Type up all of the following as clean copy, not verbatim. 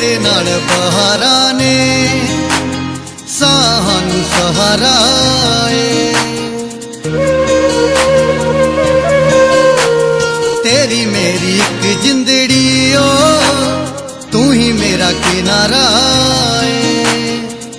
तेरे नाल बहारां ने साहां नूं सहारा ए। तेरी मेरी एक जिंदड़ी ओ तू ही मेरा किनारा ए।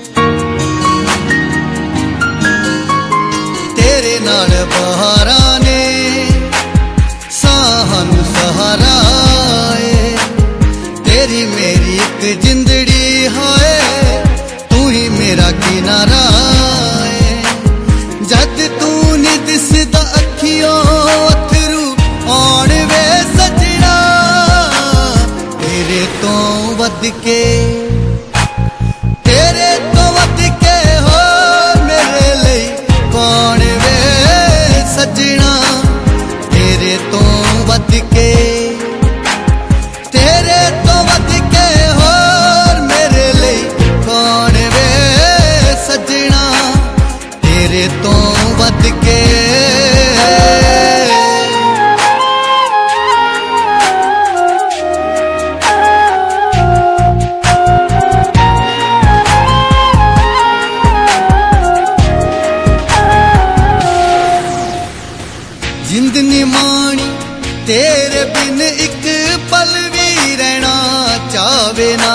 तेरे नाल बहारां ने साहां नूं सहारा ए। तेरी मेरी एक जिंदड़ी है तू ही मेरा किनारा ए। जद तू नी दिसदा अखियों अथरू आउण वे सजना तेरे तो वध के तेरे तो वध के हो मेरे लिए कौन वे सजना। तेरे तो वध के तेरे तो वध के हो मेरे लिए कौन वे सजना। तेरे तो वध के जिंद निमाणी तेरे बिन एक पल भी रहना चावे ना।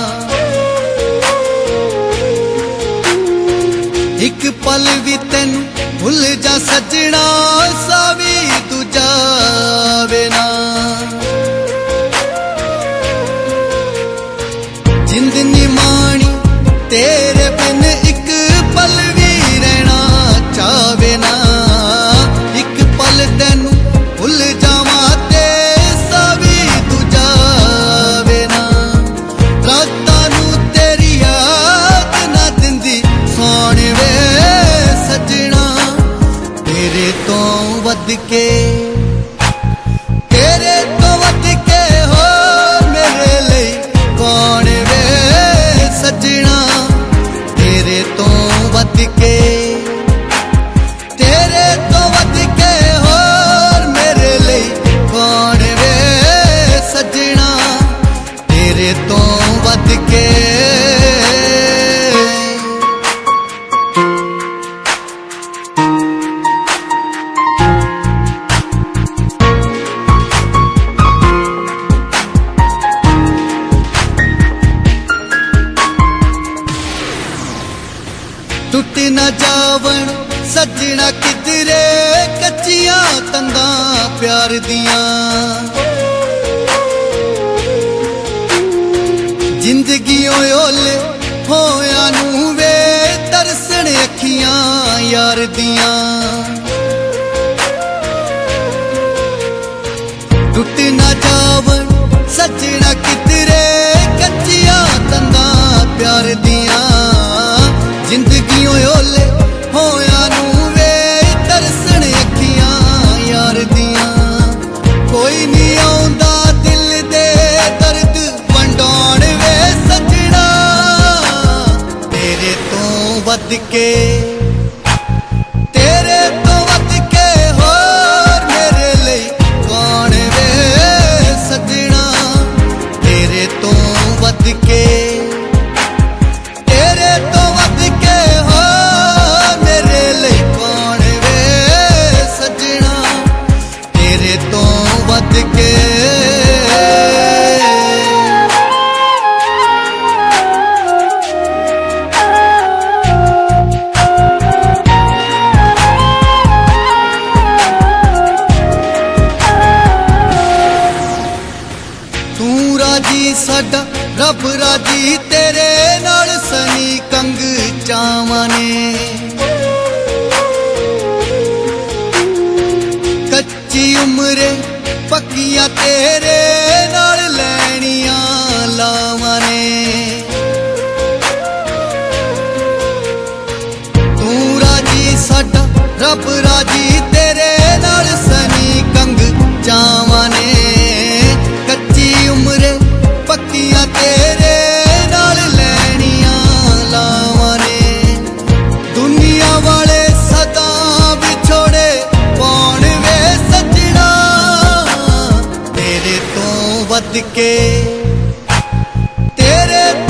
एक पल भी तेनू भुल जा सजना सावी तू जावे ना। जिंद निमाणी तेरे बिन एक पल भी रहना चावे ना। तेनू भुल जावा ते सावी तू जावे ना। रातां नू तेरी याद ना दिंदी सौण वे सजना। तेरे तो वध के तेरे तो वध के हो मेरे लिए कौन वे सजना। तेरे तो वध के तेरे तो वध के हो मेरे लिए कौन वे सजना। तेरे तो वध के टुट न जावण सजना किधरे कच्चियां तंदां प्यार दियां। जिंदगी ओले होया नू वे तरसण अखियां यार दियां। टुट न जावण सजना किधरे कच्चियां तंदां प्यार दियां। जिंदगी ओले होया नू वे तरसण अखियां यार दियां। कोई नहीं आउंदा दिल दे दर्द वंडाण वे सजना। तेरे तो वध के तेरे तो वध के हो मेरे लिए कौन वे सजना। तेरे तो वध के तेरे तो वध के हो मेरे लिए कौन वे सजना। तेरे तो वध के तू राजी साडा रब राजी तेरे नाल सनी कंग चावां ने। कच्ची उम्रे पक्कियां तेरे नाल लैनियां लावां ने। तू राजी साडा रब राजी तेरे नाल सनी कंग चावां ने। कच्ची उम्रे पक्कियां तेरे नाल लैनियां लावां ने। दुनिया वाले सदा बिछोड़े कौन वे सजना। तेरे तो वध के तेरे तेरे